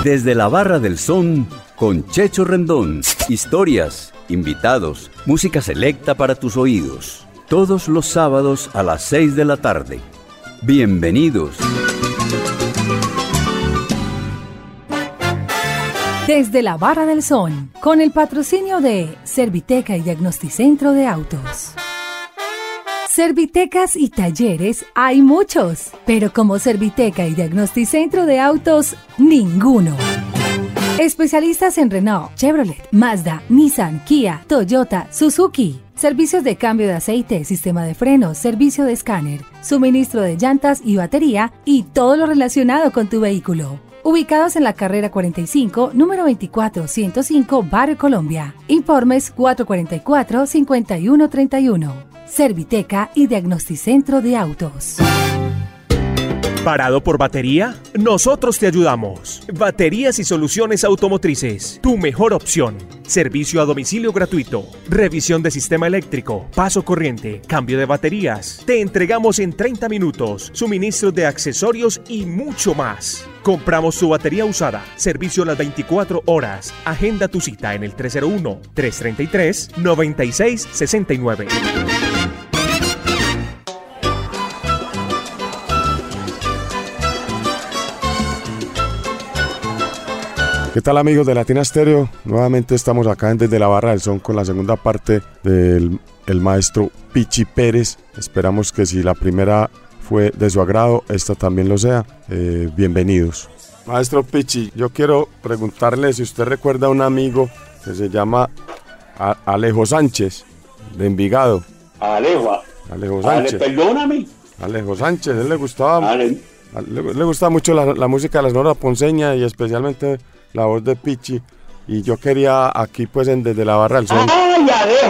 Desde la Barra del Son, con Checho Rendón. Historias, invitados, música selecta para tus oídos. Todos los sábados a las 6 de la tarde. Bienvenidos. Desde la Barra del Son, con el patrocinio de Serviteca y Diagnosticentro de Autos. Servitecas y talleres hay muchos, pero como Serviteca y Diagnosticentro de Autos, ninguno. Especialistas en Renault, Chevrolet, Mazda, Nissan, Kia, Toyota, Suzuki. Servicios de cambio de aceite, sistema de frenos, servicio de escáner, suministro de llantas y batería y todo lo relacionado con tu vehículo. Ubicados en la carrera 45, número 24105, Barrio Colombia. Informes 444-5131. Serviteca y Diagnosticentro de Autos. ¿Parado por batería? Nosotros te ayudamos. Baterías y soluciones automotrices, tu mejor opción. Servicio a domicilio gratuito, revisión de sistema eléctrico, paso corriente, cambio de baterías. Te entregamos en 30 minutos, suministro de accesorios y mucho más. Compramos tu batería usada, servicio a las 24 horas. Agenda tu cita en el 301-333-9669. ¿Qué tal, amigos de Latina Stereo? Nuevamente estamos acá Desde la Barra del Son con la segunda parte del maestro Pichi Pérez. Esperamos que si la primera fue de su agrado, esta también lo sea. Bienvenidos. Maestro Pichi, yo quiero preguntarle si usted recuerda a un amigo que se llama Alejo Sánchez, de Envigado. Alejo Sánchez. Perdóname. Alejo Sánchez, a él le gustaba, le gustaba mucho la música de la Sonora Ponceña y especialmente la voz de Pichi, y yo quería aquí pues Desde la Barra del Son. ¡Ay,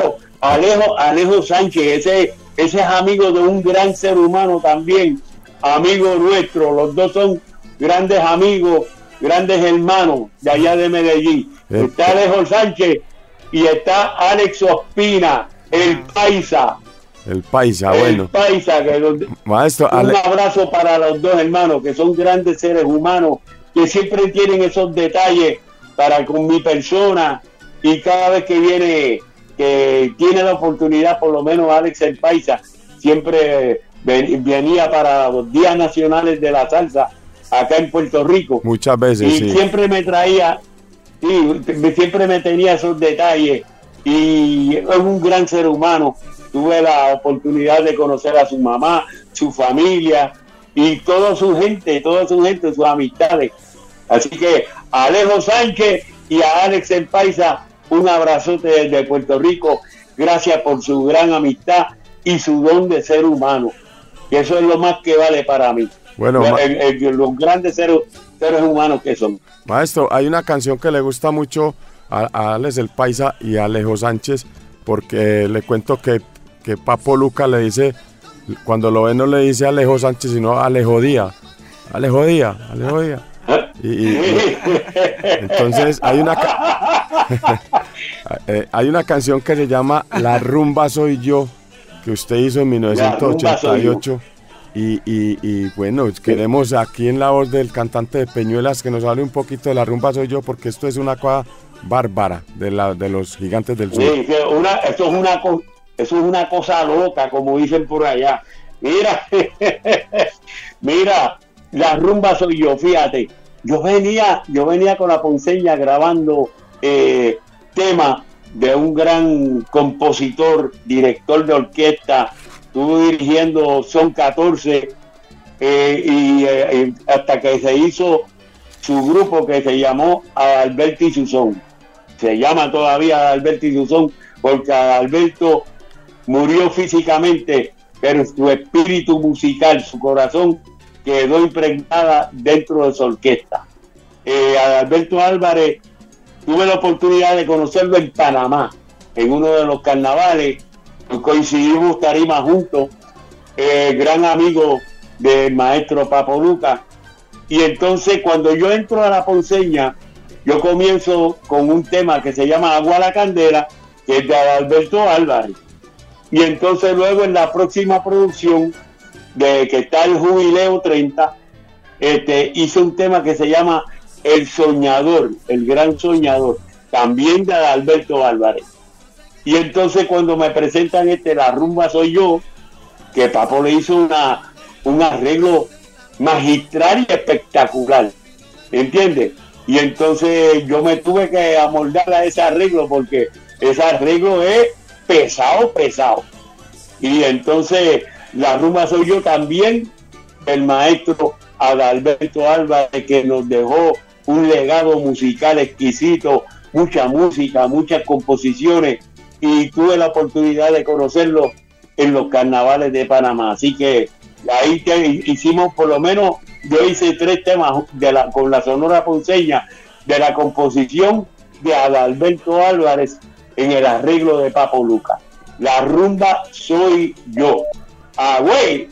Alejo Sánchez! Ese es amigo de un gran ser humano también, amigo nuestro. Los dos son grandes amigos, grandes hermanos de allá de Medellín. Está Alejo Sánchez y está Alex Ospina, el paisa. El paisa, bueno. El paisa, maestro, un abrazo para los dos hermanos, que son grandes seres humanos, que siempre tienen esos detalles para con mi persona, y cada vez que viene, que tiene la oportunidad, por lo menos Alex el paisa, siempre venía para los días nacionales de la salsa acá en Puerto Rico. Muchas veces, y sí. Siempre me traía, siempre me tenía esos detalles, y es un gran ser humano. Tuve la oportunidad de conocer a su mamá, su familia y toda su gente, sus amistades. Así que a Alejo Sánchez y a Alex el Paisa, un abrazote desde Puerto Rico. Gracias por su gran amistad y su don de ser humano. Y eso es lo más que vale para mí. Bueno, los grandes seres humanos que son. Maestro, hay una canción que le gusta mucho a Alex el Paisa y a Alejo Sánchez, porque le cuento que Papo Luca le dice, cuando lo ve no le dice Alejo Sánchez, sino Alejo Díaz. Alejo Díaz. Y entonces hay una canción que se llama La Rumba Soy Yo, que usted hizo en 1988. Y bueno, queremos aquí en la voz del cantante de Peñuelas que nos hable un poquito de La Rumba Soy Yo, porque esto es una cosa bárbara de los Gigantes del Sur. Sí, eso es una cosa loca, como dicen por allá. Mira, La Rumba Soy Yo, fíjate. Yo venía con la Ponceña grabando temas de un gran compositor, director de orquesta. Estuve dirigiendo Son 14 hasta que se hizo su grupo, que se llamó Alberto y Susón. Se llama todavía Alberto y Susón porque Alberto murió físicamente, pero su espíritu musical, su corazón, quedó impregnada dentro de su orquesta. Alberto Álvarez, tuve la oportunidad de conocerlo en Panamá, en uno de los carnavales. Coincidimos tarima juntos, gran amigo del maestro Papo Luca. Y entonces cuando yo entro a la Ponceña, yo comienzo con un tema que se llama Agua a la Candela, que es de Alberto Álvarez. Y entonces luego en la próxima producción, de que está el Jubileo 30, hice un tema que se llama El Soñador, el Gran Soñador, también de Adalberto Álvarez. Y entonces cuando me presentan La Rumba Soy Yo, que Papo le hizo un arreglo magistral y espectacular, ¿entiendes? Y entonces yo me tuve que amoldar a ese arreglo porque ese arreglo es pesado. Y entonces La Rumba Soy Yo también, el maestro Adalberto Álvarez, que nos dejó un legado musical exquisito, mucha música, muchas composiciones, y tuve la oportunidad de conocerlo en los carnavales de Panamá. Así que ahí hicimos, por lo menos yo hice 3 temas con la Sonora Ponceña de la composición de Adalberto Álvarez en el arreglo de Papo Lucca. La Rumba Soy Yo. ¡Agüey!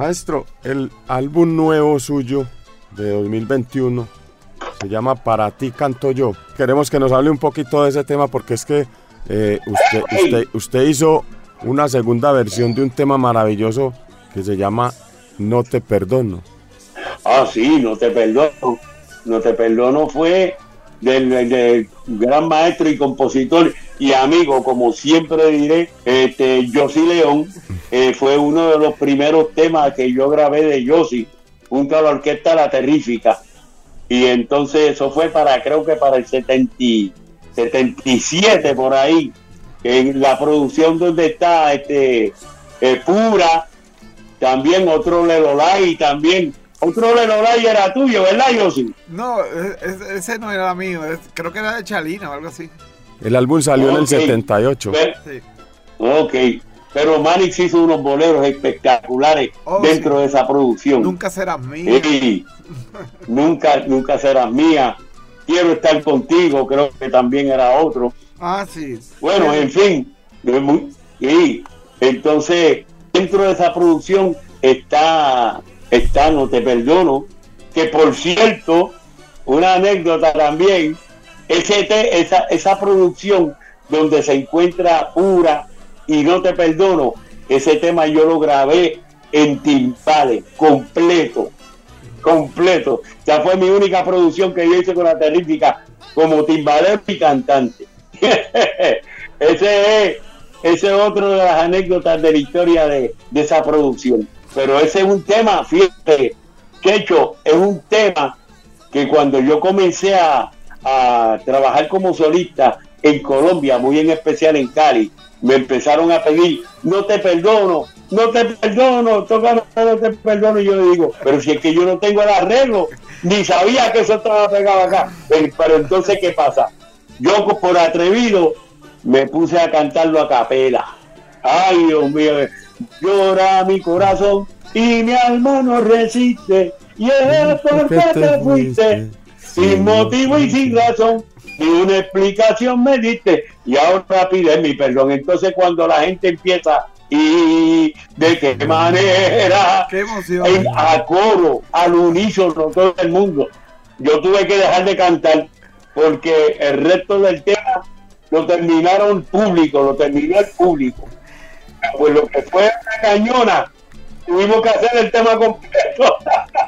Maestro, el álbum nuevo suyo de 2021 se llama Para ti canto yo. Queremos que nos hable un poquito de ese tema porque es que usted hizo una segunda versión de un tema maravilloso que se llama No te perdono. Ah, sí, No te perdono. No te perdono fue del gran maestro y compositor y amigo, como siempre diré, Yossi León. Fue uno de los primeros temas que yo grabé de Yossi junto a la orquesta La Terrífica, y entonces eso fue creo que para el 77 por ahí, en la producción donde está Pura, también otro Lelolay, también otro Lelolay era tuyo, ¿verdad, Yossi? No, ese no era mío, creo que era de Chalina o algo así. El álbum salió en el 78. Sí. Ok, pero Manix hizo unos boleros espectaculares dentro de esa producción. Nunca serás mía. Sí, nunca serás mía. Quiero estar contigo, creo que también era otro. Ah, sí. Bueno, en fin. Y entonces, dentro de esa producción está No te perdono, que por cierto, una anécdota también, esa producción donde se encuentra Pura y No te perdono, ese tema yo lo grabé en timbales, completo. Ya fue mi única producción que yo hice con La Terrífica como timbalero y cantante. Ese es otro de las anécdotas de la historia de esa producción. Pero ese es un tema, fíjate, Checho, es un tema que cuando yo comencé a trabajar como solista en Colombia, muy en especial en Cali, me empezaron a pedir, no te perdono, toca No te perdono, y yo le digo, pero si es que yo no tengo el arreglo, ni sabía que eso estaba pegado acá. Pero entonces, ¿qué pasa? Yo por atrevido me puse a cantarlo a capela. Ay, Dios mío, llora mi corazón y mi alma no resiste, y es porque te fuiste sin motivo y sin razón, ni una explicación me diste, y ahora pides mi perdón. Entonces cuando la gente empieza, y de qué manera, qué emoción, a coro, al unísono, todo el mundo, yo tuve que dejar de cantar porque el resto del tema lo terminó el público. Pues lo que fue una cañona, tuvimos que hacer el tema completo.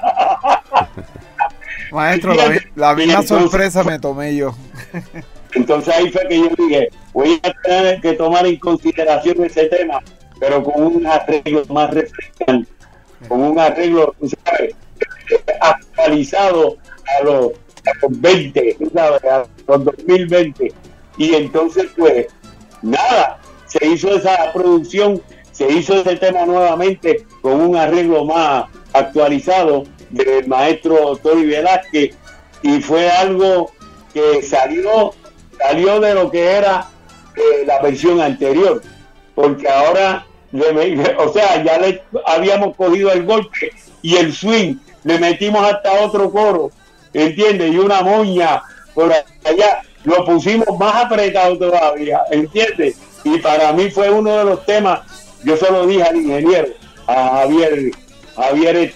Maestro, la misma sorpresa me tomé yo. Entonces ahí fue que yo dije, voy a tener que tomar en consideración ese tema, pero con un arreglo más refrescante, con un arreglo, ¿sabes?, actualizado a los 20, ¿sabes?, a los 2020. Y entonces, pues, nada, se hizo esa producción, se hizo ese tema nuevamente con un arreglo más actualizado del maestro Tony Velázquez, y fue algo que salió de lo que era la versión anterior, porque ahora, ya le habíamos cogido el golpe y el swing, le metimos hasta otro coro, ¿entiendes? Y una moña por allá, lo pusimos más apretado todavía, ¿entiendes? Y para mí fue uno de los temas, yo se lo dije al ingeniero, a Javier,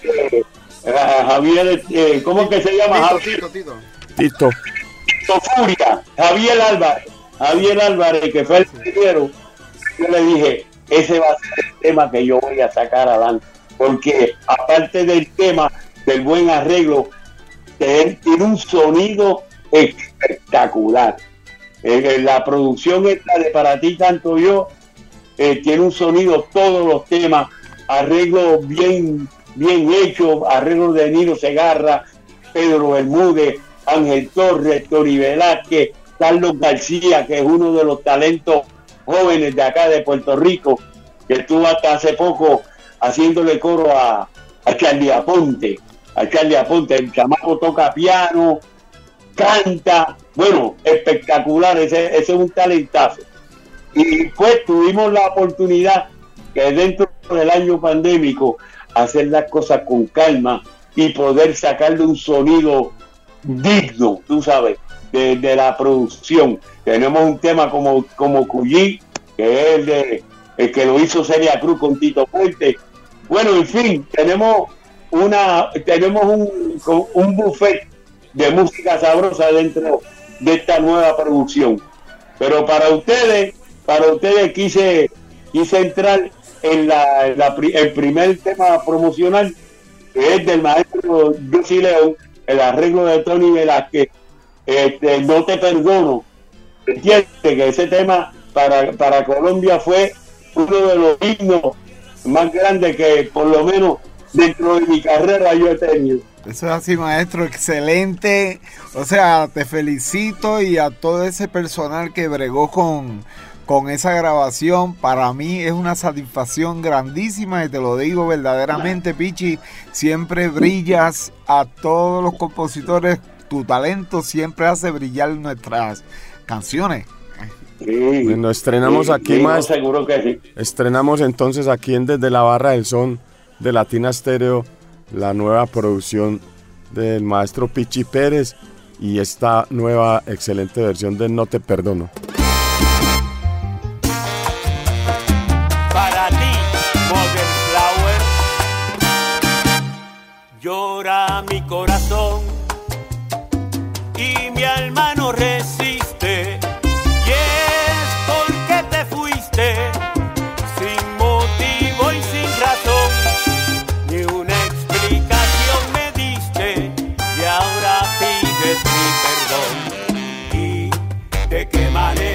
¿cómo que se llama? Tito Furia, Javier Álvarez, que fue el ingeniero. Yo le dije, ese va a ser el tema que yo voy a sacar adelante, porque aparte del tema, del buen arreglo, tiene un sonido espectacular. La producción esta de Para ti canto yo, tiene un sonido, todos los temas, arreglos bien hechos, arreglos de Nino Segarra, Pedro Bermúdez, Ángel Torres, Tony Velázquez, Carlos García, que es uno de los talentos jóvenes de acá de Puerto Rico, que estuvo hasta hace poco haciéndole coro a Charlie Aponte. El chamaco toca piano, canta, bueno, espectacular, ese es un talentazo. Y pues tuvimos la oportunidad que dentro del año pandémico hacer las cosas con calma y poder sacarle un sonido digno, tú sabes, de la producción. Tenemos un tema como Cuyí, que es el que lo hizo Celia Cruz con Tito Puente, Bueno, en fin, tenemos un buffet de música sabrosa dentro de esta nueva producción. Pero para ustedes quise entrar en el primer tema promocional, que es del maestro Josy León, el arreglo de Tony Velázquez, No te perdono. Entiende que ese tema para Colombia fue uno de los himnos más grandes que por lo menos dentro de mi carrera yo he tenido. Eso es así, maestro, excelente. O sea, te felicito, y a todo ese personal que bregó con esa grabación. Para mí es una satisfacción grandísima, y te lo digo verdaderamente, Pichi. Siempre brillas a todos los compositores. Tu talento siempre hace brillar nuestras canciones. Sí, bueno, estrenamos aquí más. Seguro que sí. Estrenamos entonces aquí Desde la Barra del Son de Latina Stereo la nueva producción del maestro Pichi Pérez y esta nueva excelente versión de No te perdono. Para ti, Mother Flower, llora mi corazón y mi alma no resiste. De qué manera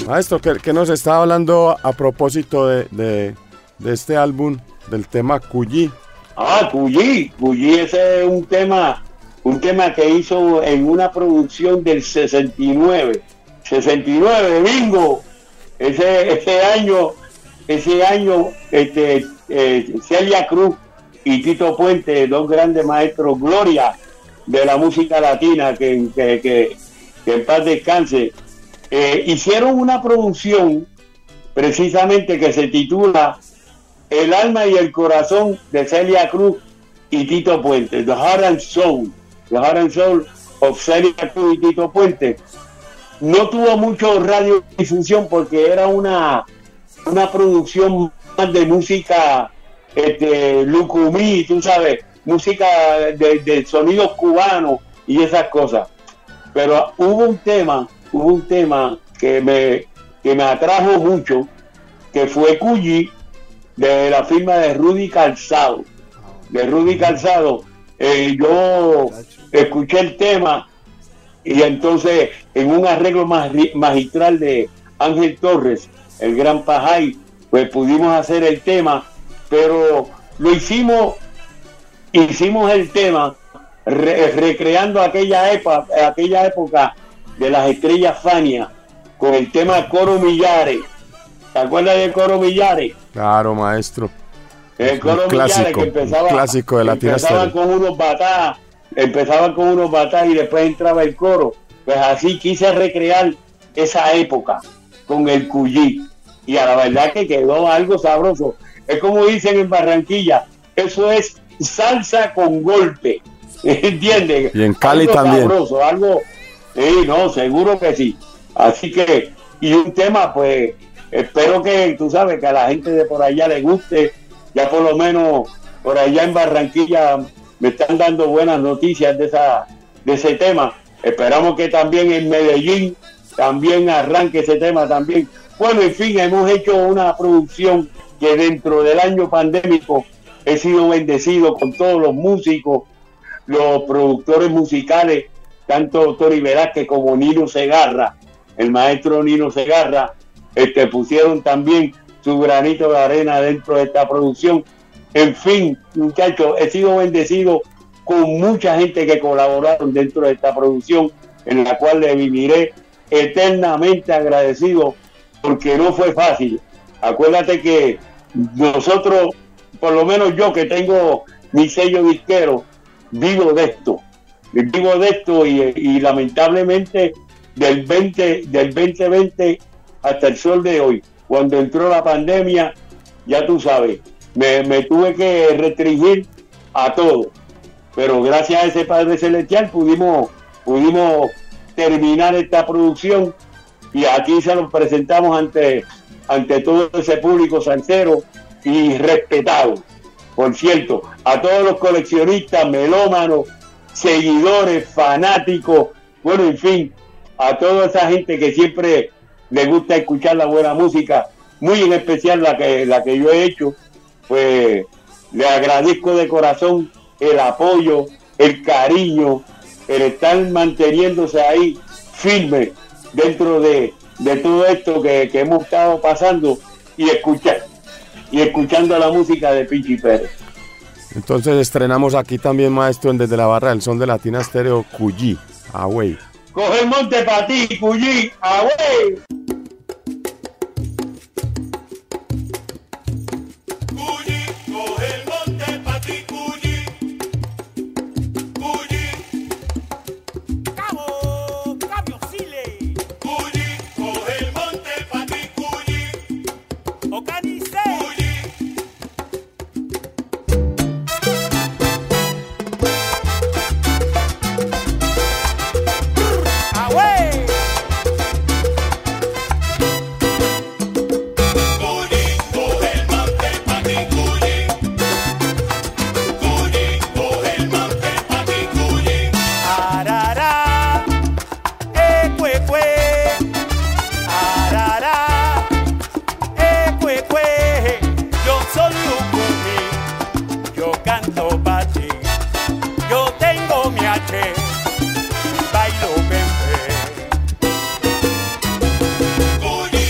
Maestro, ¿qué nos está hablando a propósito de este álbum, del tema Cuyí? Cuyí ese es un tema que hizo en una producción del 69, bingo. Ese año Celia Cruz y Tito Puente, dos grandes maestros, gloria de la música latina, que en paz descanse, hicieron una producción precisamente que se titula El alma y el corazón de Celia Cruz y Tito Puente, The Heart and Soul of Celia Cruz y Tito Puente. No tuvo mucho radiodifusión porque era una producción más de música lucumí, tú sabes, música de sonidos cubanos y esas cosas. Pero hubo un tema que me atrajo mucho, que fue Cuyí, de la firma de Rudy Calzado. Yo escuché el tema y entonces en un arreglo magistral de Ángel Torres, el gran Pajay, pues pudimos hacer el tema, pero lo hicimos el tema recreando aquella época de las estrellas Fania, con el tema Coro Millares. ¿Te acuerdas del Coro Millares? Claro, maestro. El Coro Millares, que empezaba, clásico de Latina Stereo. Empezaban con unos batás y después entraba el coro. Pues así quise recrear esa época con el Cuyí, y a la verdad que quedó algo sabroso. Es como dicen en Barranquilla, eso es salsa con golpe, ¿entiendes? Y en Cali algo también. Sabroso, algo, sí, no, seguro que sí. Así que, y un tema, pues, espero que, tú sabes, que a la gente de por allá le guste. Ya por lo menos por allá en Barranquilla me están dando buenas noticias de ese tema. Esperamos que también en Medellín también arranque ese tema también. Bueno, en fin, hemos hecho una producción que dentro del año pandémico he sido bendecido con todos los músicos, los productores musicales, tanto Tony Velázquez como Nino Segarra, el maestro Nino Segarra, pusieron también su granito de arena dentro de esta producción. En fin, muchachos, he sido bendecido con mucha gente que colaboraron dentro de esta producción, en la cual le viviré eternamente agradecido, porque no fue fácil. Acuérdate que nosotros, por lo menos yo que tengo mi sello disquero, vivo de esto y lamentablemente del 2020 hasta el sol de hoy, cuando entró la pandemia, ya tú sabes, me tuve que restringir a todo, pero gracias a ese Padre Celestial pudimos terminar esta producción, y aquí se lo presentamos ante todo ese público salsero y respetado. Por cierto, a todos los coleccionistas, melómanos, seguidores, fanáticos, bueno, en fin, a toda esa gente que siempre le gusta escuchar la buena música, muy en especial la que yo he hecho, pues le agradezco de corazón el apoyo, el cariño, el estar manteniéndose ahí firme dentro de todo esto que hemos estado pasando y escuchando la música de Pichi Pérez. Entonces estrenamos aquí también, maestro, Desde la Barra del Son de Latina Stereo, Cuyí, Away. Coge el monte para ti, Cuyí, Away. Bailo bembe.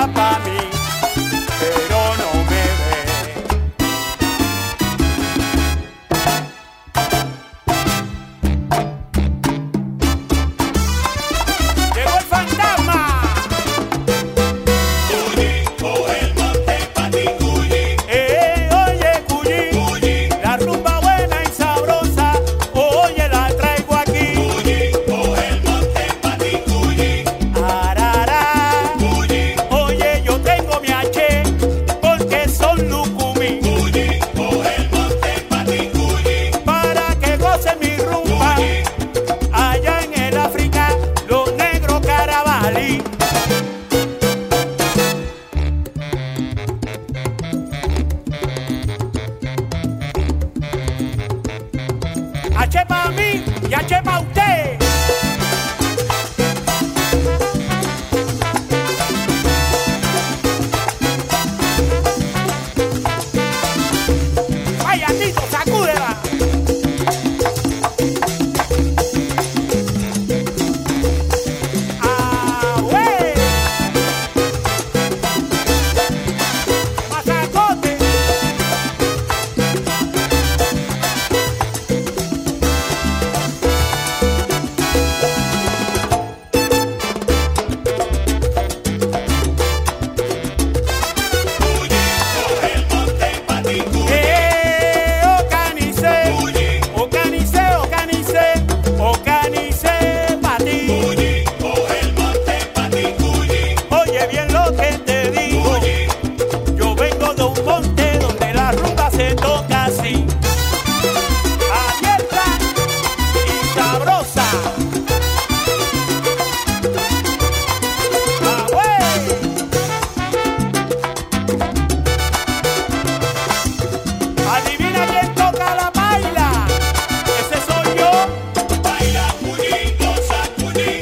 mira pa' mí, pero no me ve. Llegó el fantasma. Cuyi, coge el monte pa' ti, Cuyi. Oye, Cuyi, la rumba buena y sabrosa, oye, la traigo aquí. Cuyi, coge el monte pa' ti, Cuyi. Arará. Cuyi, Oye, yo tengo mi H, porque son lucumí. Cuyi, coge el monte pa' ti, Cuyi. Para que gocen mi rumba, allá en el África, los negros carabalí. H pa' mí y H pa' usted. Vaya, Tito, sacúdela. Ah, güey. Mazacote. Cuyi, coge el monte pa' ti, Cuyi. Ocanice, ocanice, ocanice, ocanice pa' ti. Cuyi, coge el monte pa' ti, Cuyi. Oye bien lo que te digo, yo vengo de un monte donde la rumba se toca así, abierta y sabrosa. Ah, güey. Adivina quién toca la baila, ese soy yo. Baila, Cuyi, goza, Cuyi.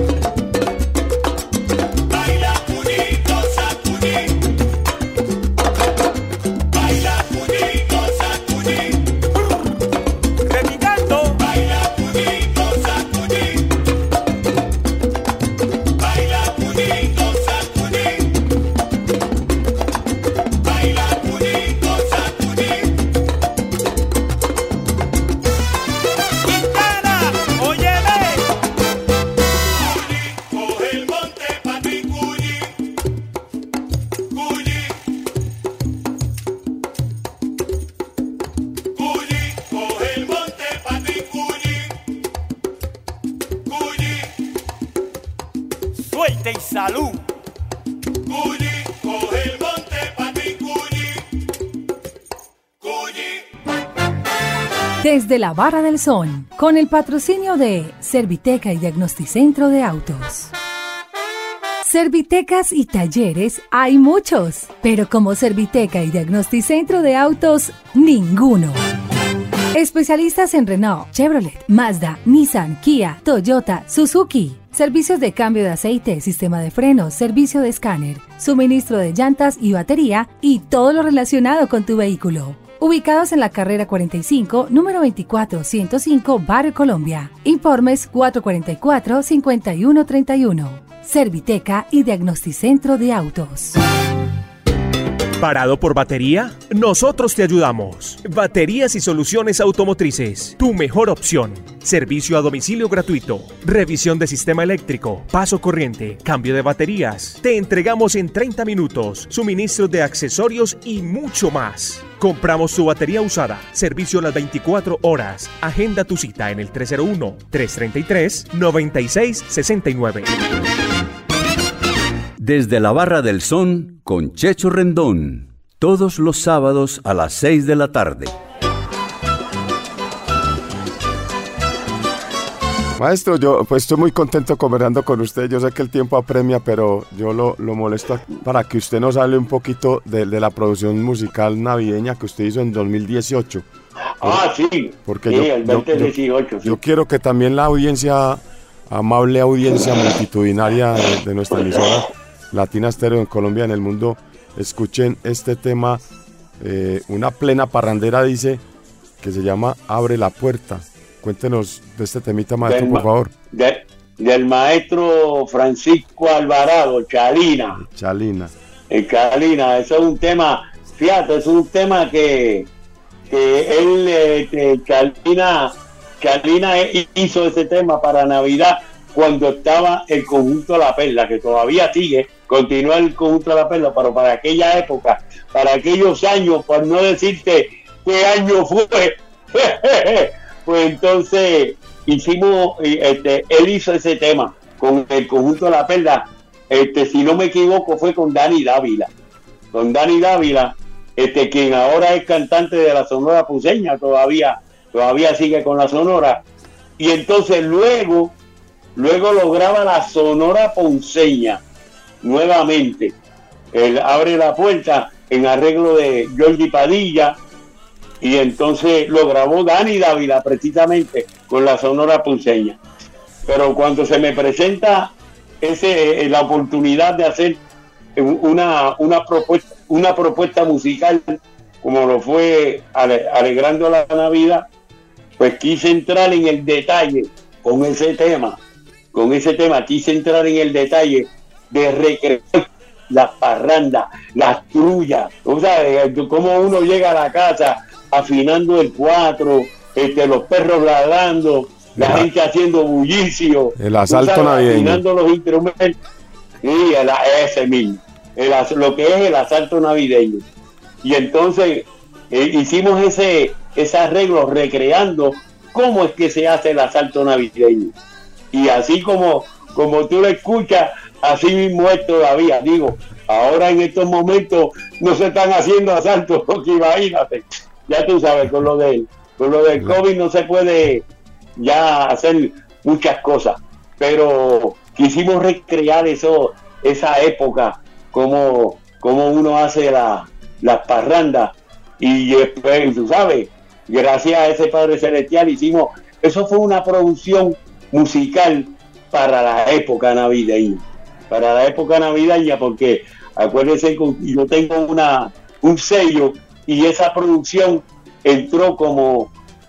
Baila, Cuyi, goza, Cuyi. Baila, Cuyi, goza, Cuyi. Repicando. Baila, Cuyi, goza, Cuyi. Baila, Cuyi, goza, Cuyi. Baila, Cuyi, goza, Cuyi. Quintana, óyeme. Cuyi, coge el monte pa' ti, Cuyi. Cuyi. Cuyi, coge el monte pa' ti, Cuyi. Cuyi. Suerte y salud. Cuyi, coge el monte pa' ti, Cuyi. Cuyi. Desde la Barra del Son, con el patrocinio de Serviteca y Diagnosticentro de Autos. Servitecas y talleres hay muchos, pero como Serviteca y Diagnosticentro de Autos, ninguno. Especialistas en Renault, Chevrolet, Mazda, Nissan, Kia, Toyota, Suzuki. Servicios de cambio de aceite, sistema de frenos, servicio de escáner, suministro de llantas y batería y todo lo relacionado con tu vehículo. Ubicados en la carrera 45, número 24105, Barrio Colombia. Informes 444-5131. Serviteca y Diagnosticentro de Autos. ¿Parado por batería? Nosotros te ayudamos. Baterías y soluciones automotrices. Tu mejor opción. Servicio a domicilio gratuito. Revisión de sistema eléctrico. Paso corriente. Cambio de baterías. Te entregamos en 30 minutos. Suministro de accesorios y mucho más. Compramos tu batería usada. Servicio las 24 horas. Agenda tu cita en el 301-333-9669. Desde la Barra del Son con Checho Rendón, todos los sábados a las 6 de la tarde. Maestro, yo pues estoy muy contento conversando con usted. Yo sé que el tiempo apremia, pero yo lo molesto para que usted nos hable un poquito de la producción musical navideña que usted hizo en 2018. Sí, Porque sí, el 2018. Yo quiero que también la audiencia, amable audiencia multitudinaria de nuestra emisora Latina Stereo en Colombia, en el mundo, escuchen este tema, una plena parrandera dice, que se llama Abre la Puerta. Cuéntenos de este temita, maestro, por favor. del maestro Francisco Alvarado, Chalina. Chalina. Chalina, eso es un tema, fíjate, es un tema que él, Chalina hizo ese tema para Navidad cuando estaba el conjunto La Perla, que todavía sigue, continúa el conjunto La Perla, pero para aquella época, para aquellos años, por no decirte qué año fue, pues entonces él hizo ese tema con el conjunto La Perla, si no me equivoco fue con Dani Dávila, quien ahora es cantante de la Sonora Ponceña, todavía sigue con la Sonora, y entonces luego lo graba la Sonora Ponceña nuevamente. Él abre la puerta en arreglo de Jordi Padilla, y entonces lo grabó Dani Dávila precisamente con la Sonora Ponceña. Pero cuando se me presenta la oportunidad de hacer una propuesta musical como lo fue Alegrando la Navidad, pues quise entrar en el detalle con ese tema, quise entrar en el detalle de recrear las parrandas, las trullas, o sea, cómo uno llega a la casa afinando el cuatro, los perros ladrando, la gente haciendo bullicio, el asalto navideño, afinando los instrumentos, y ese mismo, lo que es el asalto navideño. Y entonces hicimos ese arreglo recreando cómo es que se hace el asalto navideño. Y así como tú lo escuchas, así mismo es todavía. Digo, ahora en estos momentos no se están haciendo asaltos, porque imagínate, ya tú sabes, con lo del COVID no se puede ya hacer muchas cosas, pero quisimos recrear esa época, como uno hace las parrandas, y después, tú sabes, gracias a ese Padre Celestial eso fue una producción musical para la época navideña, porque acuérdense que yo tengo un sello, y esa producción entró como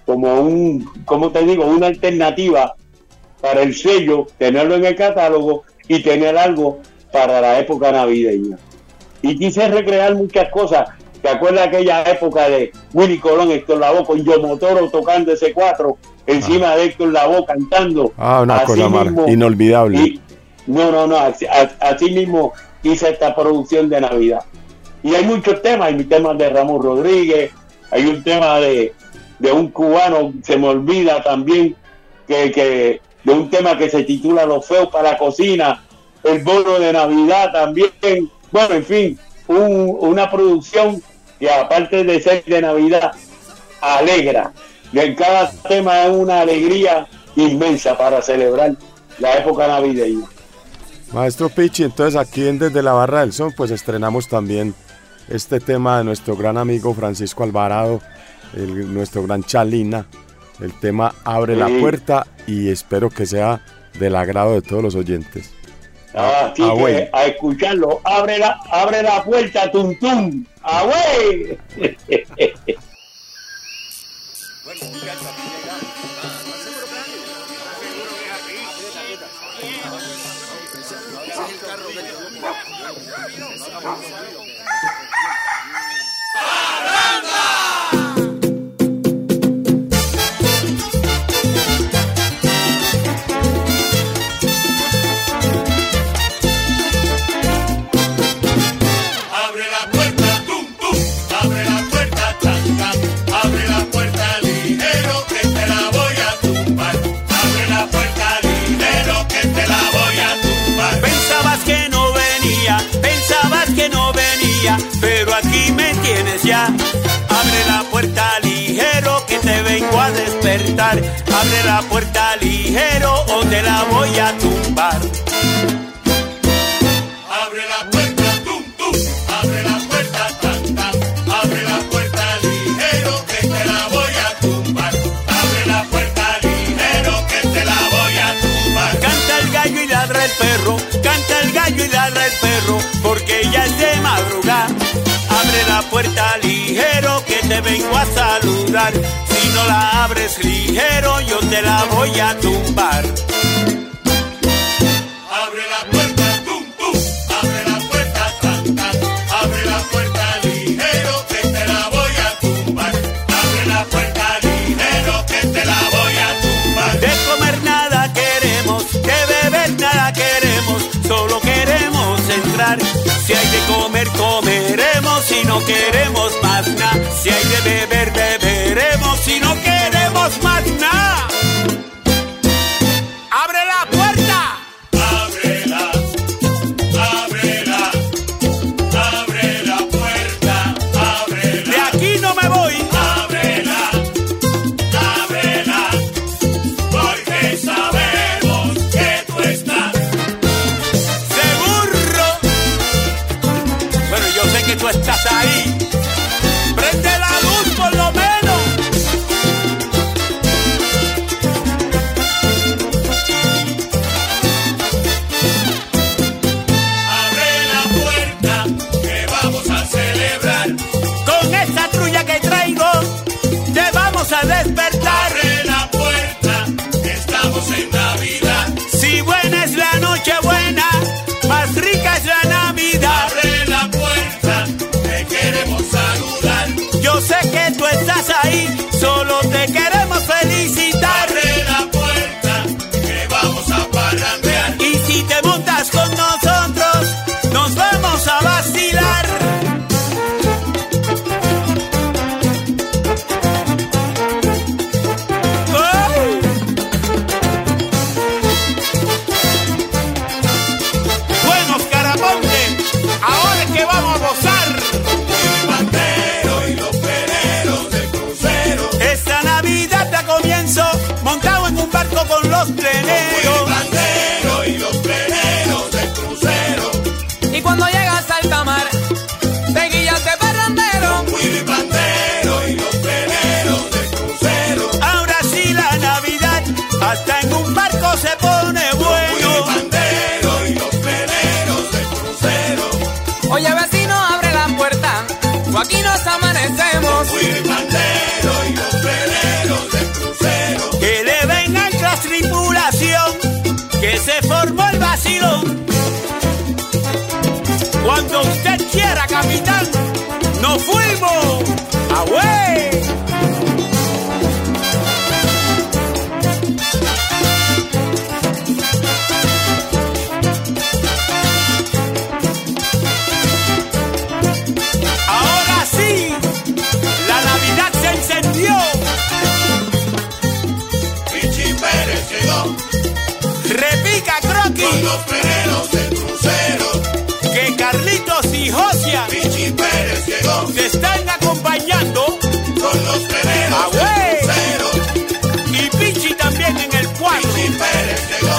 una alternativa para el sello, tenerlo en el catálogo y tener algo para la época navideña. Y quise recrear muchas cosas. ¿Te acuerdas aquella época de Willy Colón, Héctor Lavoe, con Yo Motoro tocando ese cuatro encima de Héctor Lavoe cantando? Una cosa inolvidable. Así mismo hice esta producción de Navidad. Y hay muchos temas, hay temas de Ramón Rodríguez, hay un tema de un cubano, se me olvida también, de un tema que se titula Los Feos para la Cocina, el bono de Navidad también. Bueno, en fin, una producción que aparte de ser de Navidad, alegra. Y en cada tema es una alegría inmensa para celebrar la época navideña. Maestro Pichi, entonces aquí Desde la Barra del Son, pues estrenamos también este tema de nuestro gran amigo Francisco Alvarado, nuestro gran Chalina, el tema Abre la Puerta, y espero que sea del agrado de todos los oyentes. Así que a escucharlo, abre la puerta, tum tum, ¡awey! Pero aquí me tienes ya. Abre la puerta ligero que te vengo a despertar. Abre la puerta ligero o te la voy a tumbar. Abre la puerta, tum tum. Abre la puerta, tan tan. Abre la puerta ligero que te la voy a tumbar. Abre la puerta ligero que te la voy a tumbar. Canta el gallo y ladra el perro. Canta el gallo y ladra el perro, porque ya es de madrugada. Abre la puerta ligero que te vengo a saludar. Si no la abres ligero yo te la voy a tumbar. Si hay de comer, comeremos y no queremos más nada. Si hay de beber, beberemos y no queremos más nada. ¡Abre la puerta! Ábrela, ábrela, abre la puerta, ábrela. De aquí no me voy. Ábrela, ábrela, porque sabemos que tú estás. ¡Seguro! Bueno, yo sé que tú estás ahí. ¡Prende la luz por lo menos! Abre la puerta, que vamos a celebrar. Con esa trulla que traigo, te vamos a despertar. Abre la puerta, que estamos en Navidad. Si buena es la noche buena, más rica es la Navidad. Abre la puerta, te queremos saludar. Yo sé que tú estás ahí, solo te queremos felicitar. Abre la puerta, que vamos a parrandear. Y si te montas con nosotros, nos vamos a vacilar. ¡Oh! Buenos Caramonte, ahora es que vamos a gozar. El bandero y los peleros del crucero. Esta Navidad da comienzo, montado en un barco con los El pleneros. bandero y los peleros del crucero. Y cuando llegas al tamar, te guías de parrandero. Willy Bandero y los peleros del crucero. Ahora sí la Navidad, hasta en un barco se pone Willy bueno. Bandero y los peleros del crucero. Oye vecino, abre la puerta, o aquí nos amanecemos. Willy Bandero y los peleros del crucero. Que le vengan la tripulación, que se formó el vacilón. Cuando usted quiera, capitán, nos fuimos. ¡Away! Ahora sí, la Navidad se encendió. Pichi Pérez llegó Repica con croquis, los peleros del crucero. que Carlitos y Josia Pichi Pérez llegó te están acompañando. con los peleros ¡Away! del crucero. Y Pichi también en el cuadro. Pichi Pérez llegó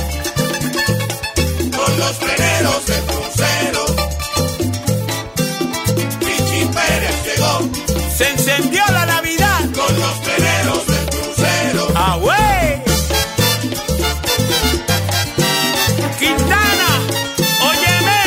con los peleros del crucero. Pichi Pérez llegó Se encendió la Navidad. con los peleros del crucero. ¡Away! Quintana, óyeme.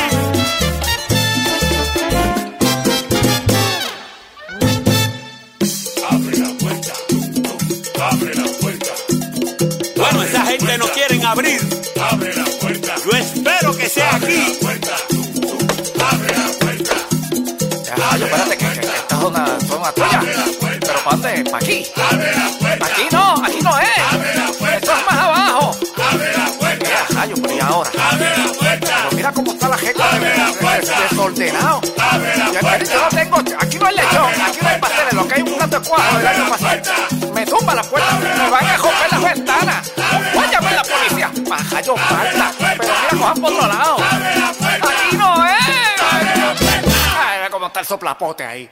Abre la puerta, abre la puerta, Bueno, esa gente no quieren abrir. abre la puerta, Yo espero que sea abre aquí. la puerta, abre la puerta, Ay, espérate, que esta es una tuya. abre la puerta, ¿Pero para dónde? ¿Para aquí? abre la puerta, Aquí no es. abre la Esto puerta, es más abajo. abre la puerta, Rayo, pero ¿y ahora? abre la puerta, Pero mira cómo está la gente Abre la puerta. desordenado. abre la Ya, puerta, yo no tengo, aquí no hay lechón, aquí no hay pasteles, lo que hay es un plato de cuadro del año pasado. Me tumba la puerta, me van a romper las ventanas. Voy a llamar a la policía. Majayo falta, pero mira, cojan por otro lado. abre la puerta, Aquí no es. abre la puerta. Ay, ve cómo está el soplapote ahí.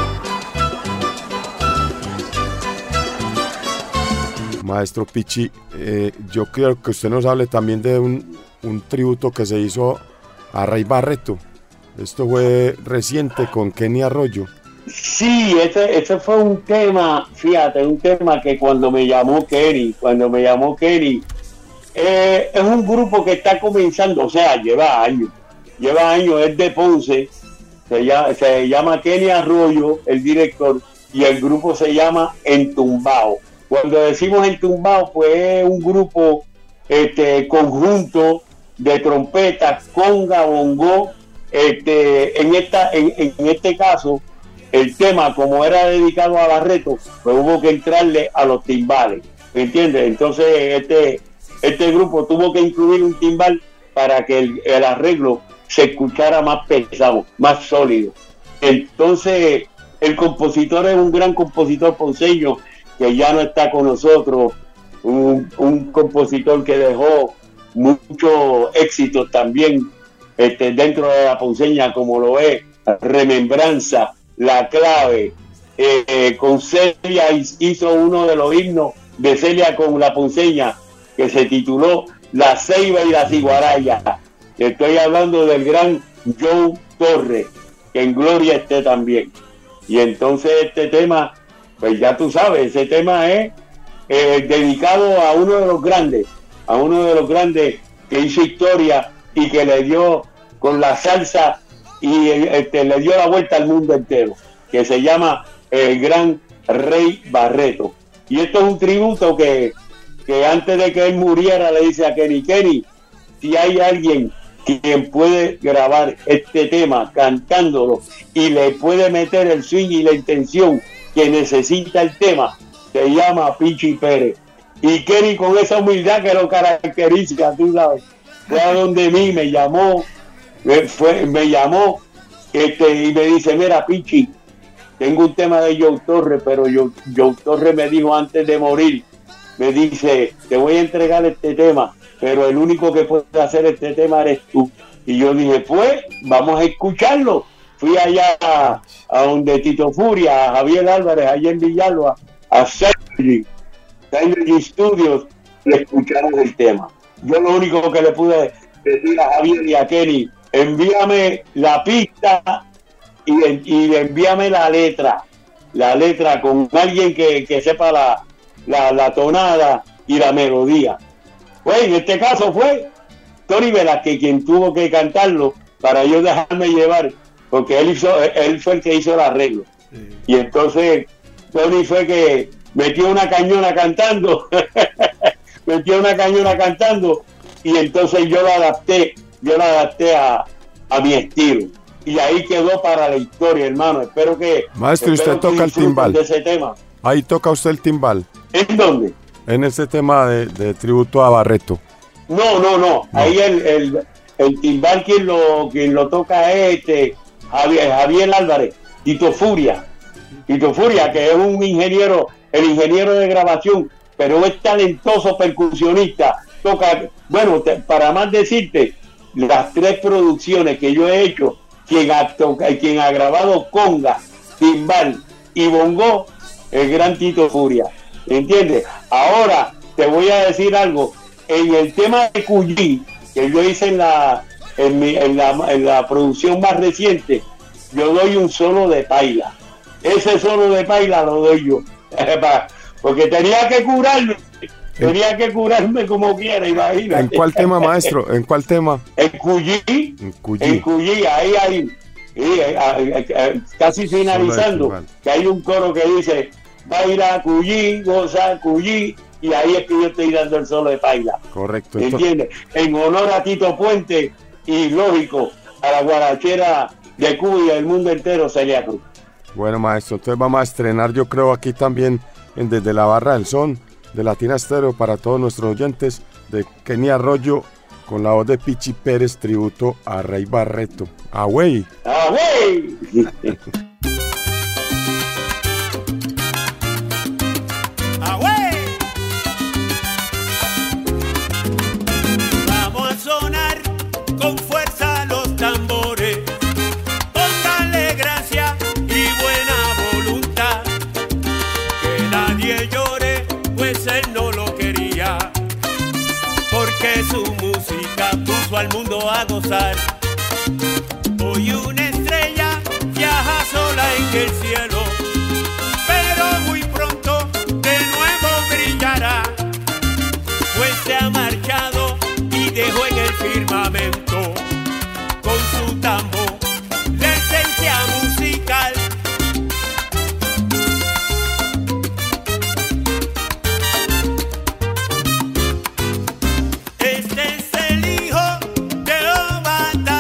Maestro Pichi, yo quiero que usted nos hable también de un tributo que se hizo a Ray Barreto. Esto fue reciente con Kenny Arroyo. Sí, ese fue un tema, fíjate, un tema que cuando me llamó Kenny, es un grupo que está comenzando, o sea, lleva años, es de Ponce, se llama Kenny Arroyo, el director, y el grupo se llama Entumbao. Cuando decimos Entumbao, pues es un grupo conjunto de trompetas, conga, bongo. En este caso, el tema, como era dedicado a Barreto, pues hubo que entrarle a los timbales, ¿me entiendes? Entonces este grupo tuvo que incluir un timbal para que el arreglo se escuchara más pesado, más sólido. Entonces, el compositor es un gran compositor ponceño que ya no está con nosotros, un compositor que dejó muchos éxitos también dentro de la ponceña, como lo es Remembranza, La Clave. Con Celia hizo uno de los himnos de Celia con la ponceña que se tituló La Ceiba y la Ciguaraya. Estoy hablando del gran Joe Torres, que en gloria esté también. Y entonces este tema, pues ya tú sabes, ese tema es dedicado a uno de los grandes que hizo historia y que le dio con la salsa y le dio la vuelta al mundo entero, que se llama el gran Rey Barreto. Y esto es un tributo que antes de que él muriera le dice a Kenny, si hay alguien quien puede grabar este tema cantándolo y le puede meter el swing y la intención que necesita el tema, se llama Pichi Pérez. Y Kenny, con esa humildad que lo caracteriza, tú sabes, fue a donde mí, me llamó y me dice, mira Pichi, tengo un tema de Joe Torres, pero Joe Torres me dijo antes de morir, me dice, te voy a entregar este tema, pero el único que puede hacer este tema eres tú. Y yo dije, pues, vamos a escucharlo. Fui allá a donde Tito Furia, a Javier Álvarez, allá en Villalba, a Synergy Studios, le escuchamos el tema. Yo lo único que le pude decir a Javier y a Kenny, envíame la pista y envíame la letra con alguien que sepa la tonada y la melodía. Pues en este caso fue Tony Velázquez quien tuvo que cantarlo para yo dejarme llevar, porque él fue el que hizo el arreglo. Sí. Y entonces Tony fue que metió una cañona cantando y entonces yo la adapté a mi estilo. Y ahí quedó para la historia, hermano. Espero que... Maestro, usted toca el timbal. De ese tema. Ahí toca usted el timbal. ¿En dónde? En ese tema de tributo a Barreto. No. Ahí el timbal quien lo toca es Javier Álvarez, Tito Furia, que es un ingeniero, el ingeniero de grabación, pero es talentoso percusionista. Toca, bueno, para más decirte, las 3 producciones que yo he hecho, quien ha grabado conga, timbal y bongo, el gran Tito Furia. ¿Entiendes? Ahora te voy a decir algo. En el tema de Cuyí, que yo hice en la producción más reciente, yo doy un solo de paila. Ese solo de paila lo doy yo. Porque tenía que curarme como quiera, imagínate. ¿En cuál tema, maestro? ¿En cuál tema? En Cuyí, ahí, casi finalizando, que hay un coro que dice, baila Cuyí, goza Cuyí, y ahí es que yo estoy dando el solo de paila. Correcto. ¿Entiendes? En honor a Tito Puente y, lógico, a la guarachera de Cuba y del mundo entero, Celia Cruz. Bueno, maestro, entonces vamos a estrenar, yo creo, aquí también, Desde la Barra del Son, de Latina Estéreo, para todos nuestros oyentes, de Kenny Arroyo, con la voz de Pichi Pérez, tributo a Rey Barreto. ¡Awey! ¡Awey! Vamos a sonar con fuerza los tambores, póngale gracia y buena voluntad, que nadie llore, pues él no lo quería, porque su música puso al mundo a gozar. Hoy una estrella viaja sola en el cielo, pero muy pronto de nuevo brillará, pues se ha marchado y dejó en el firmamento con su tambor la esencia musical. Este es el hijo de Obata,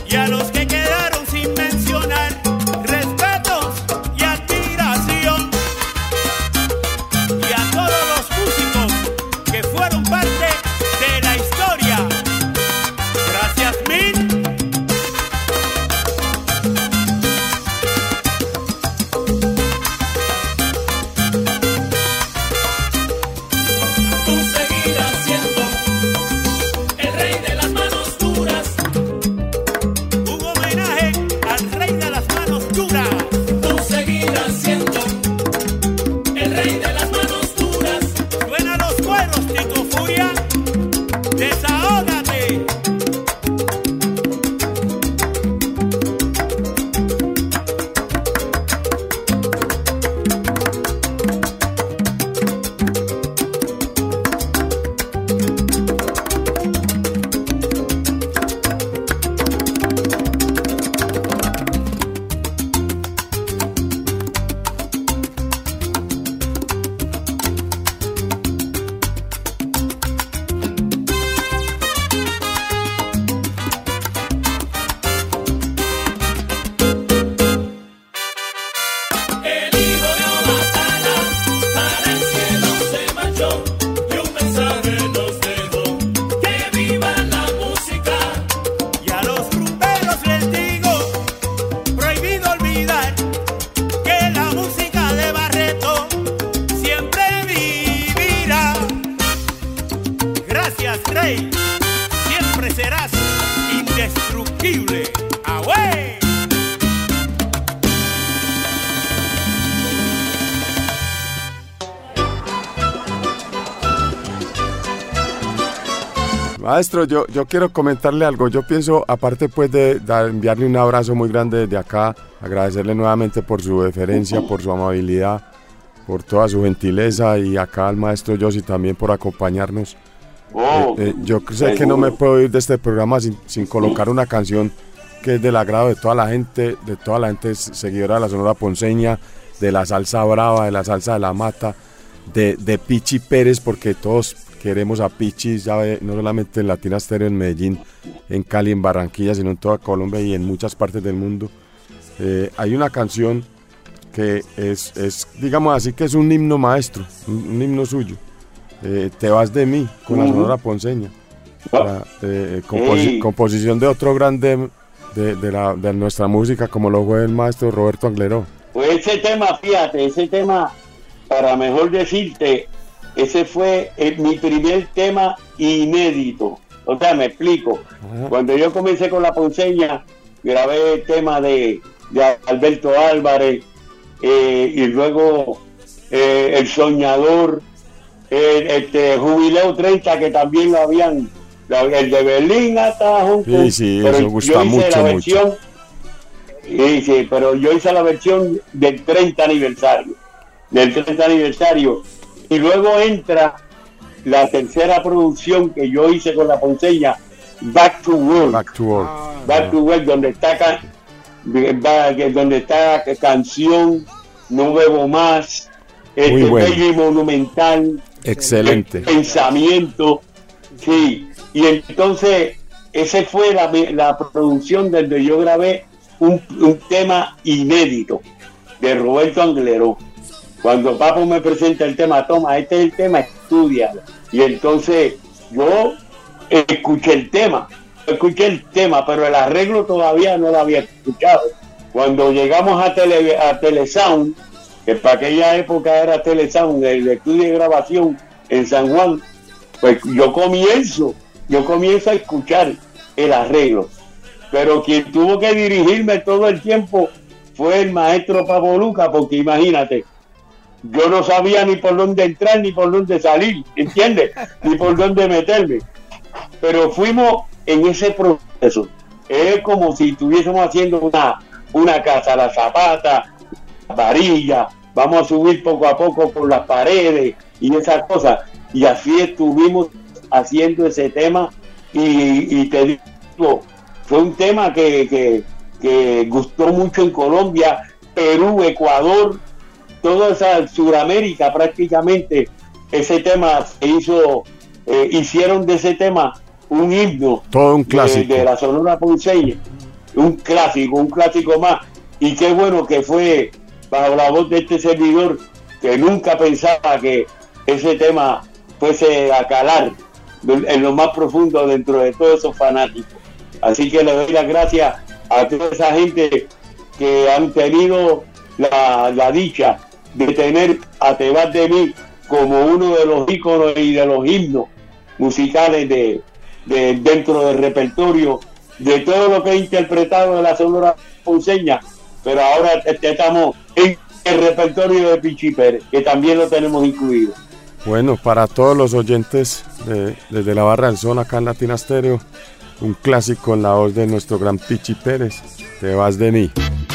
y a los que quedaron sin mencionar, respetos y admiración. Y a todos los músicos que fueron parte de la historia. Gracias mil. Siempre serás indestructible. ¡Away! Maestro, yo quiero comentarle algo. Yo pienso, aparte pues de enviarle un abrazo muy grande desde acá, agradecerle nuevamente por su deferencia, por su amabilidad, por toda su gentileza, y acá al maestro Yossi también por acompañarnos. Yo sé que no me puedo ir de este programa sin colocar una canción que es del agrado de toda la gente seguidora de la Sonora Ponceña, de la salsa brava, de la salsa de la mata, de Pichi Pérez, porque todos queremos a Pichi, ¿sabe? No solamente en Latina Stereo, en Medellín, en Cali, en Barranquilla, sino en toda Colombia y en muchas partes del mundo. Hay una canción que es, digamos así, que es un himno maestro, un himno suyo. Te vas de mí, con la Sonora Ponceña. Composición de otro grande de nuestra música, como lo fue el maestro Roberto Angleró. Pues ese tema, fíjate, ese tema, para mejor decirte, ese fue mi primer tema inédito. O sea, me explico. Ajá. Cuando yo comencé con la Ponceña, grabé el tema de Alberto Álvarez, y luego El Soñador, Jubileo 30, que también lo habían, el de Berlín hasta Hong Kong. Sí, pero eso gusta mucho. Sí, pero yo hice la versión del 30 aniversario. Y luego entra la tercera producción que yo hice con la Ponceña, Back to Work, donde está Canción, No Bebo Más, Bello y Monumental, excelente, Pensamiento, sí. Y entonces esa fue la producción donde yo grabé un tema inédito de Roberto Angleró. Cuando Papo me presenta el tema, toma, este es el tema, estúdialo. Y entonces yo escuché el tema, pero el arreglo todavía no lo había escuchado. Cuando llegamos a Telesound, que para aquella época era Telesound, el estudio de grabación en San Juan, pues yo comienzo a escuchar el arreglo. Pero quien tuvo que dirigirme todo el tiempo fue el maestro Papo Luca, porque imagínate, yo no sabía ni por dónde entrar ni por dónde salir, ¿entiendes? Ni por dónde meterme. Pero fuimos en ese proceso. Es como si estuviésemos haciendo una casa, la zapata, la varilla, vamos a subir poco a poco por las paredes y esas cosas. Y así estuvimos haciendo ese tema, y te digo, fue un tema que gustó mucho en Colombia, Perú, Ecuador, toda esa Suramérica prácticamente. Ese tema se hizo, hicieron de ese tema un himno, todo un clásico de la Sonora Ponceña. un clásico más. Y qué bueno que fue bajo la voz de este servidor, que nunca pensaba que ese tema fuese a calar en lo más profundo dentro de todos esos fanáticos. Así que le doy las gracias a toda esa gente que han tenido la dicha de tener a Te vas de mí como uno de los íconos y de los himnos musicales de dentro del repertorio de todo lo que he interpretado de la Sonora Ponceña, pero ahora estamos en el repertorio de Pichi Pérez, que también lo tenemos incluido. Bueno, para todos los oyentes desde la Barra del Son acá en Latina Stereo, un clásico en la voz de nuestro gran Pichi Pérez, Te vas de mí.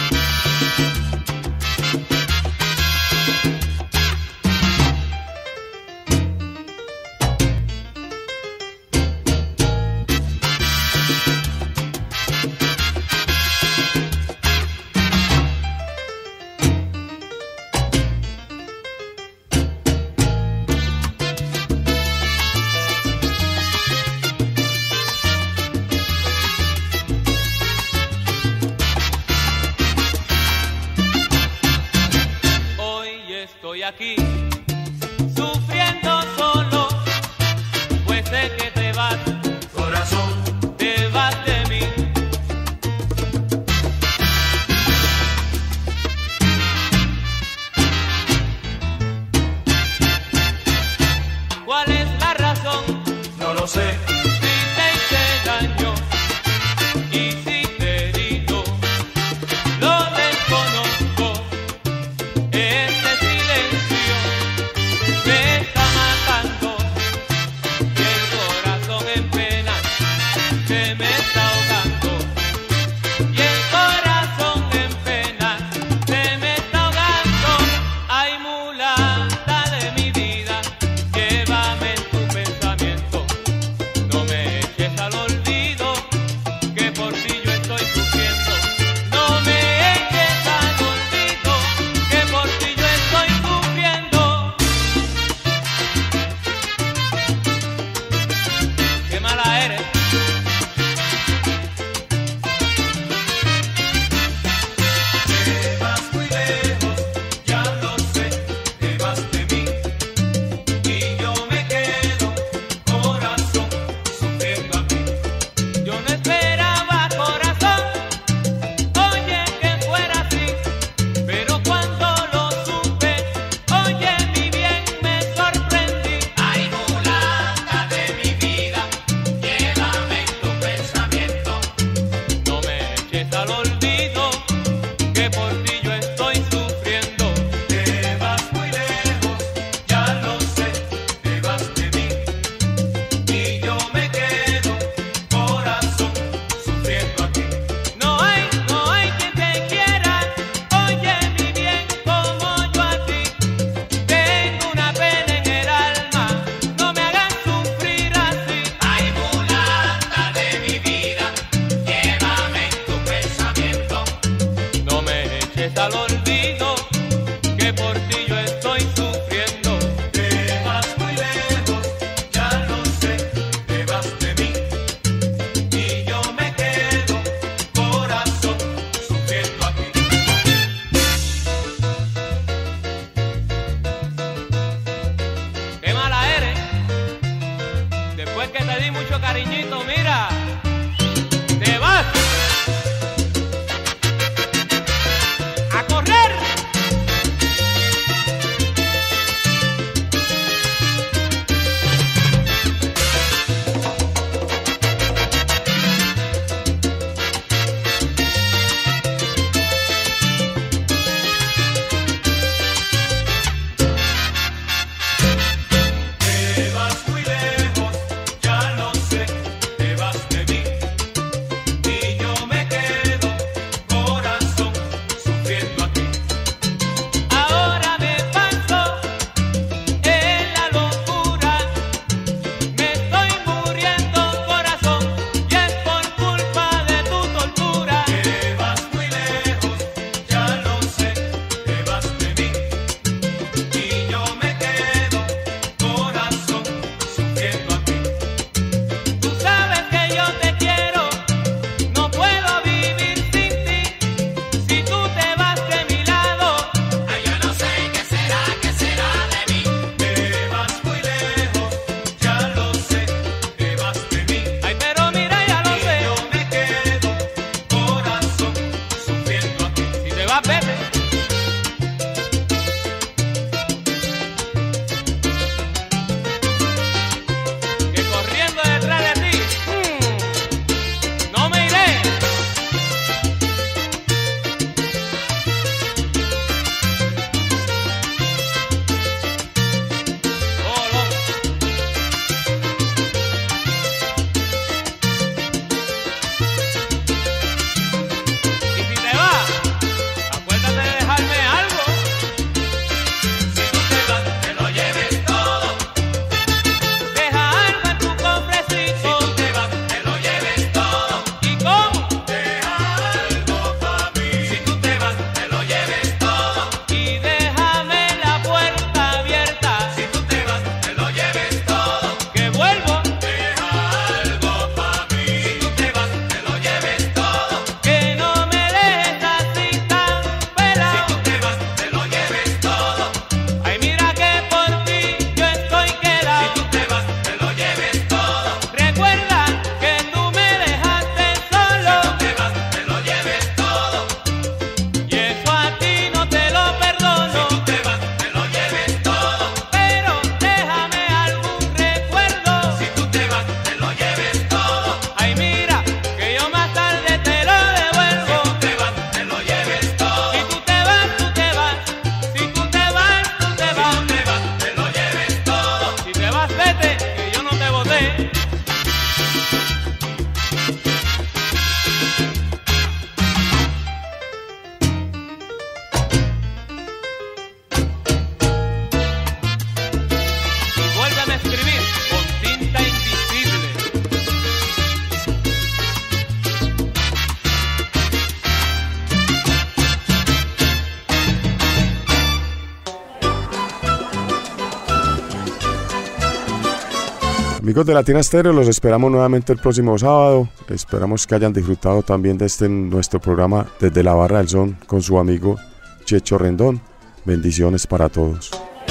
Aquí, sufriendo solo, pues sé que te vas, corazón, te vas de mí. ¿Cuál es la razón? No lo sé. Si te hice daño y si te he herido, lo desconozco. Este silencio me está matando y el corazón en pena se me está ahogando. Y el corazón en pena se me está ahogando. Ay, mulata de mi vida, llévame en tu pensamiento. No me eches al olvido, que por ti yo estoy sufriendo. No me eches al olvido, que por ti yo estoy sufriendo. Qué mala eres. Te vas muy lejos, ya lo sé, te vas de mí. Y yo me quedo, corazón, sufriendo aquí. Yo no esperaba, corazón, oye, que fuera así. Pero cuando lo supe, oye, mi bien, me sorprendí. Ay, mulata de mi vida, llévame en tu pensamiento. No me eches al olvido, que por ti yo estoy sufriendo. Te vas muy lejos, ya lo sé, te vas de mí. Y yo me quedo, corazón, sufriendo aquí. No hay quien te quiera, oye, mi bien, como yo a ti. Tengo una pena en el alma, no me hagas sufrir así. Ay, mulata de mi vida, llévame en tu pensamiento. No me eches al olvido, que por ti yo estoy sufriendo. Te vas muy lejos, ya lo sé, te vas de mí. Y yo me quedo, corazón, sufriendo aquí. Qué mala eres. Después que te di mucho cariñito, mira, te vas a correr. vas, vete. Que corriendo detrás de ti, no me iré. Amigos de Latina Stereo, los esperamos nuevamente el próximo sábado. Esperamos que hayan disfrutado también de nuestro programa Desde la Barra del Son con su amigo Checho Rendón. Bendiciones para todos.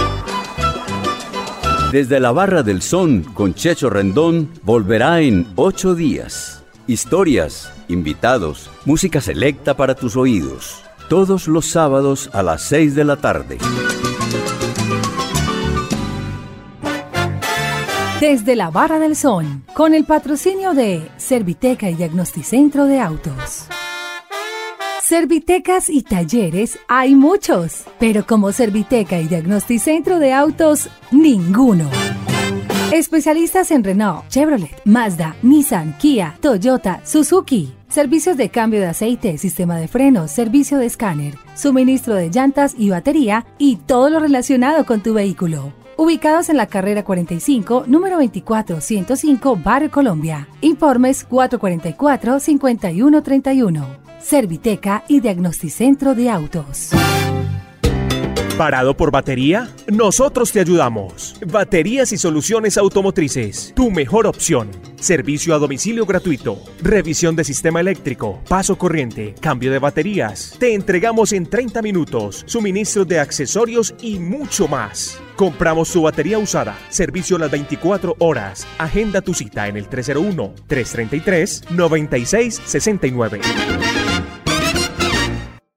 Desde la Barra del Son con Checho Rendón volverá en 8 días. Historias, invitados, música selecta para tus oídos. Todos los sábados a las 6 de la tarde. Desde la Barra del Son, con el patrocinio de Serviteca y Diagnosticentro de Autos. Servitecas y talleres hay muchos, pero como Serviteca y Diagnosticentro de Autos, ninguno. Especialistas en Renault, Chevrolet, Mazda, Nissan, Kia, Toyota, Suzuki. Servicios de cambio de aceite, sistema de frenos, servicio de escáner, suministro de llantas y batería y todo lo relacionado con tu vehículo. Ubicados en la carrera 45, número 24105, Barrio Colombia. Informes 444-5131. Serviteca y Diagnosticentro de Autos. ¿Parado por batería? Nosotros te ayudamos. Baterías y soluciones automotrices. Tu mejor opción. Servicio a domicilio gratuito. Revisión de sistema eléctrico. Paso corriente. Cambio de baterías. Te entregamos en 30 minutos. Suministro de accesorios y mucho más. Compramos tu batería usada. Servicio las 24 horas. Agenda tu cita en el 301-333-9669.